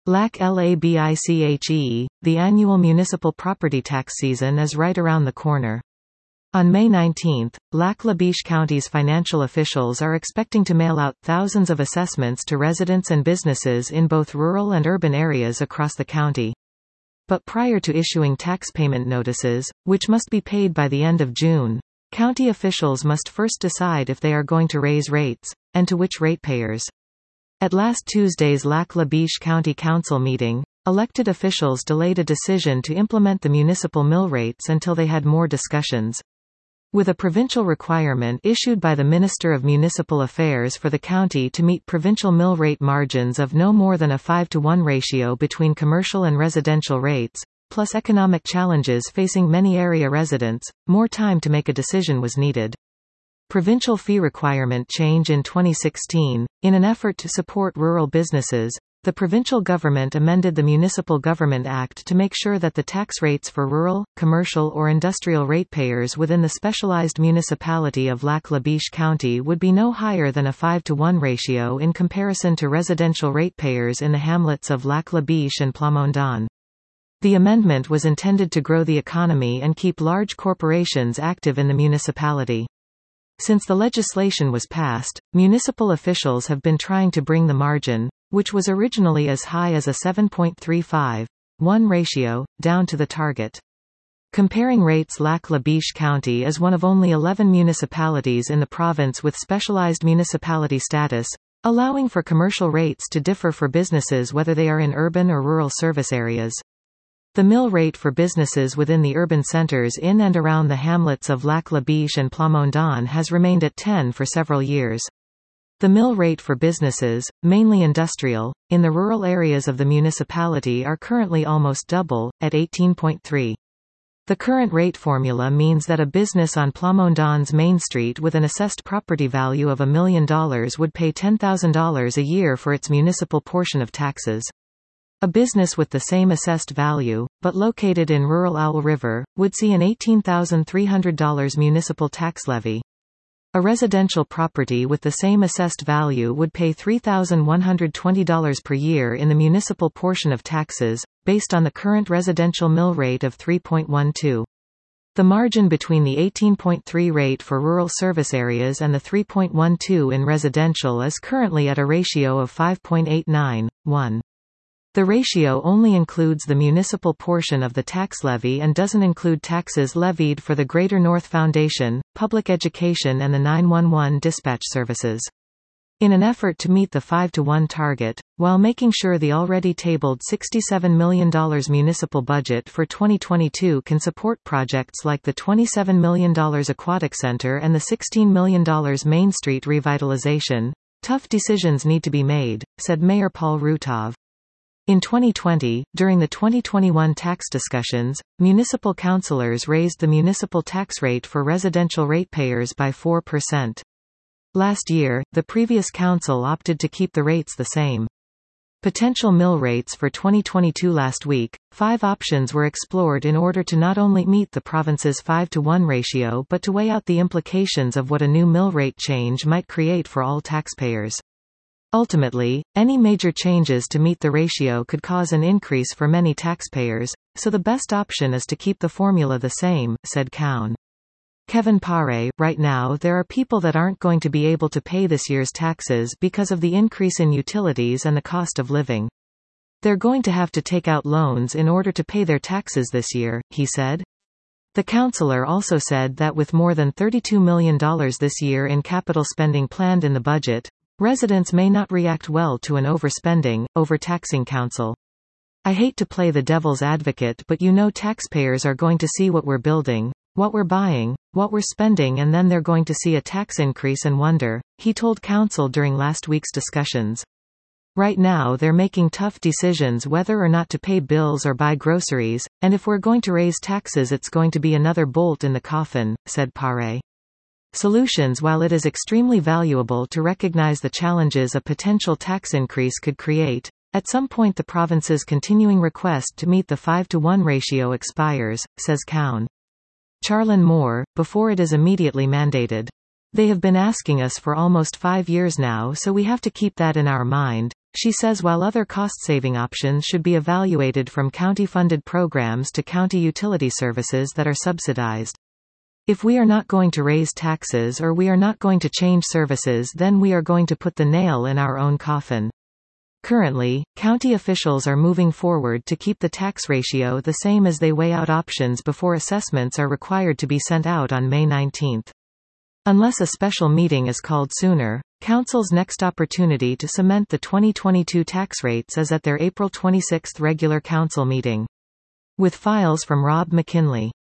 LABICHE, the annual municipal property tax season is right around the corner. On May 19, Lac La Biche County's financial officials are expecting to mail out thousands of assessments to residents and businesses in both rural and urban areas across the county. But prior to issuing tax payment notices, which must be paid by the end of June, county officials must first decide if they are going to raise rates, and to which ratepayers. At last Tuesday's Lac La Biche County Council meeting, elected officials delayed a decision to implement the municipal mill rates until they had more discussions. With a provincial requirement issued by the Minister of Municipal Affairs for the county to meet provincial mill rate margins of no more than a 5-to-1 ratio between commercial and residential rates, plus economic challenges facing many area residents, more time to make a decision was needed. Provincial fee requirement change in 2016. In an effort to support rural businesses, the provincial government amended the Municipal Government Act to make sure that the tax rates for rural, commercial or industrial ratepayers within the specialized municipality of Lac La Biche County would be no higher than a 5-to-1 ratio in comparison to residential ratepayers in the hamlets of Lac La Biche and Plamondon. The amendment was intended to grow the economy and keep large corporations active in the municipality. Since the legislation was passed, municipal officials have been trying to bring the margin, which was originally as high as a 7.35:1 ratio, down to the target. Comparing rates, Lac La Biche County is one of only 11 municipalities in the province with specialized municipality status, allowing for commercial rates to differ for businesses whether they are in urban or rural service areas. The mill rate for businesses within the urban centres in and around the hamlets of Lac La Biche and Plamondon has remained at 10 for several years. The mill rate for businesses, mainly industrial, in the rural areas of the municipality are currently almost double, at 18.3. The current rate formula means that a business on Plamondon's Main Street with an assessed property value of $1 million would pay $10,000 a year for its municipal portion of taxes. A business with the same assessed value, but located in rural Owl River, would see an $18,300 municipal tax levy. A residential property with the same assessed value would pay $3,120 per year in the municipal portion of taxes, based on the current residential mill rate of 3.12. The margin between the 18.3 rate for rural service areas and the 3.12 in residential is currently at a ratio of 5.89:1. The ratio only includes the municipal portion of the tax levy and doesn't include taxes levied for the Greater North Foundation, public education and the 911 dispatch services. In an effort to meet the 5-to-1 target, while making sure the already tabled $67 million municipal budget for 2022 can support projects like the $27 million Aquatic Center and the $16 million Main Street revitalization, tough decisions need to be made, said Mayor Paul Rutov. In 2020, during the 2021 tax discussions, municipal councillors raised the municipal tax rate for residential ratepayers by 4%. Last year, the previous council opted to keep the rates the same. Potential mill rates for 2022. Last week, 5 options were explored in order to not only meet the province's 5-to-1 ratio but to weigh out the implications of what a new mill rate change might create for all taxpayers. Ultimately, any major changes to meet the ratio could cause an increase for many taxpayers, so the best option is to keep the formula the same, said Cown. Kevin Pare, right now there are people that aren't going to be able to pay this year's taxes because of the increase in utilities and the cost of living. They're going to have to take out loans in order to pay their taxes this year, he said. The councillor also said that with more than $32 million this year in capital spending planned in the budget, residents may not react well to an overtaxing council. I hate to play the devil's advocate, but taxpayers are going to see what we're building, what we're buying, what we're spending, and then they're going to see a tax increase and wonder, he told council during last week's discussions. Right now they're making tough decisions whether or not to pay bills or buy groceries, and if we're going to raise taxes it's going to be another bolt in the coffin, said Pare. Solutions. While it is extremely valuable to recognize the challenges a potential tax increase could create, at some point the province's continuing request to meet the 5-to-1 ratio expires, says Cown. Charlene Moore, before it is immediately mandated. They have been asking us for almost 5 years now, so we have to keep that in our mind. She says while other cost-saving options should be evaluated from county-funded programs to county utility services that are subsidized. If we are not going to raise taxes or we are not going to change services, then we are going to put the nail in our own coffin. Currently, county officials are moving forward to keep the tax ratio the same as they weigh out options before assessments are required to be sent out on May 19. Unless a special meeting is called sooner, Council's next opportunity to cement the 2022 tax rates is at their April 26 regular Council meeting. With files from Rob McKinley.